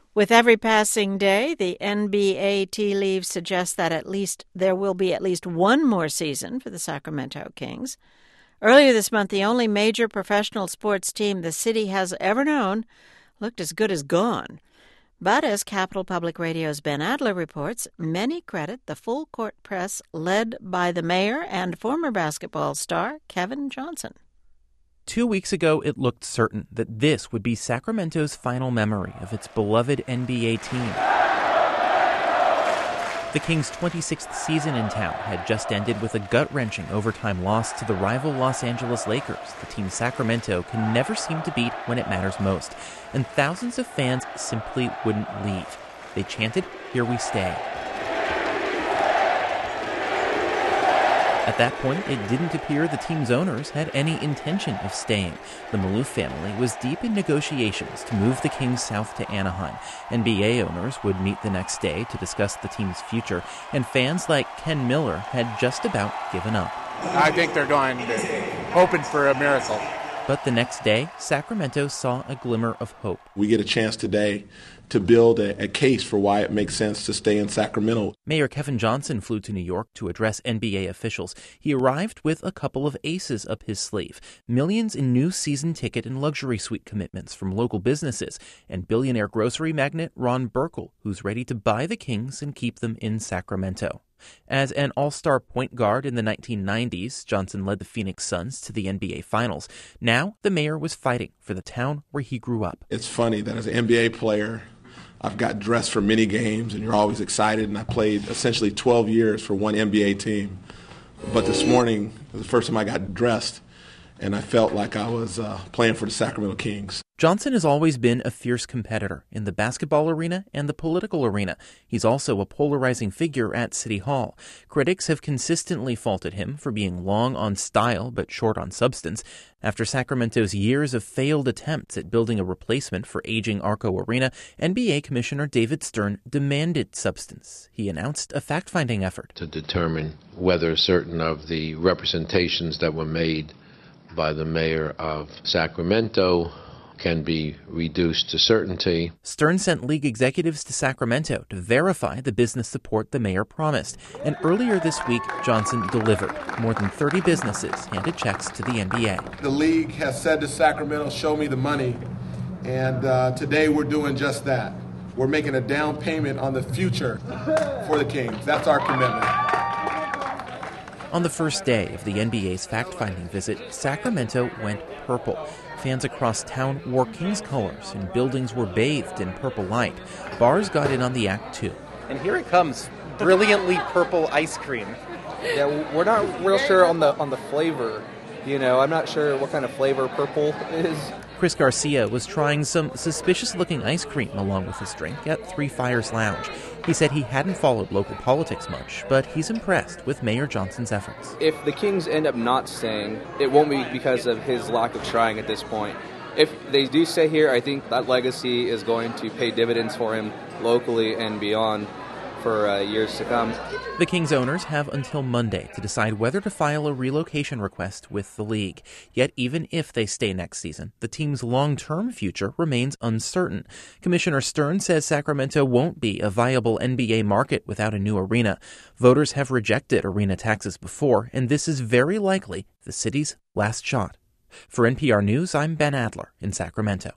With every passing day, the NBA tea leaves suggest that there will be at least one more season for the Sacramento Kings. Earlier this month, the only major professional sports team the city has ever known looked as good as gone. But as Capital Public Radio's Ben Adler reports, many credit the full-court press led by the mayor and former basketball star Kevin Johnson. 2 weeks ago, it looked certain that this would be Sacramento's final memory of its beloved NBA team. The Kings' 26th season in town had just ended with a gut-wrenching overtime loss to the rival Los Angeles Lakers, the team Sacramento can never seem to beat when it matters most. And thousands of fans simply wouldn't leave. They chanted, "Here we stay." At that point, it didn't appear the team's owners had any intention of staying. The Maloof family was deep in negotiations to move the Kings south to Anaheim. NBA owners would meet the next day to discuss the team's future, and fans like Ken Miller had just about given up. I think they're hoping for a miracle. But the next day, Sacramento saw a glimmer of hope. We get a chance today to build a case for why it makes sense to stay in Sacramento. Mayor Kevin Johnson flew to New York to address NBA officials. He arrived with a couple of aces up his sleeve. Millions in new season ticket and luxury suite commitments from local businesses, and billionaire grocery magnate Ron Burkle, who's ready to buy the Kings and keep them in Sacramento. As an all-star point guard in the 1990s, Johnson led the Phoenix Suns to the NBA Finals. Now, the mayor was fighting for the town where he grew up. It's funny that as an NBA player, I've got dressed for many games, and you're always excited, and I played essentially 12 years for one NBA team. But this morning was the first time I got dressed, and I felt like I was playing for the Sacramento Kings. Johnson has always been a fierce competitor in the basketball arena and the political arena. He's also a polarizing figure at City Hall. Critics have consistently faulted him for being long on style but short on substance. After Sacramento's years of failed attempts at building a replacement for aging Arco Arena, NBA Commissioner David Stern demanded substance. He announced a fact-finding effort to determine whether certain of the representations that were made by the mayor of Sacramento can be reduced to certainty. Stern sent league executives to Sacramento to verify the business support the mayor promised. And earlier this week, Johnson delivered. More than 30 businesses handed checks to the NBA. The league has said to Sacramento, show me the money. And today we're doing just that. We're making a down payment on the future for the Kings. That's our commitment. On the first day of the NBA's fact-finding visit, Sacramento went purple. Fans across town wore Kings colors, and buildings were bathed in purple light. Bars got in on the act, too. And here it comes, brilliantly purple ice cream. Yeah, we're not real sure on the flavor. I'm not sure what kind of flavor purple is. Chris Garcia was trying some suspicious-looking ice cream along with his drink at Three Fires Lounge. He said he hadn't followed local politics much, but he's impressed with Mayor Johnson's efforts. If the Kings end up not staying, it won't be because of his lack of trying at this point. If they do stay here, I think that legacy is going to pay dividends for him locally and beyond for years to come. The Kings owners have until Monday to decide whether to file a relocation request with the league. Yet even if they stay next season, the team's long-term future remains uncertain. Commissioner Stern says Sacramento won't be a viable NBA market without a new arena. Voters have rejected arena taxes before, and this is very likely the city's last shot. For NPR News, I'm Ben Adler in Sacramento.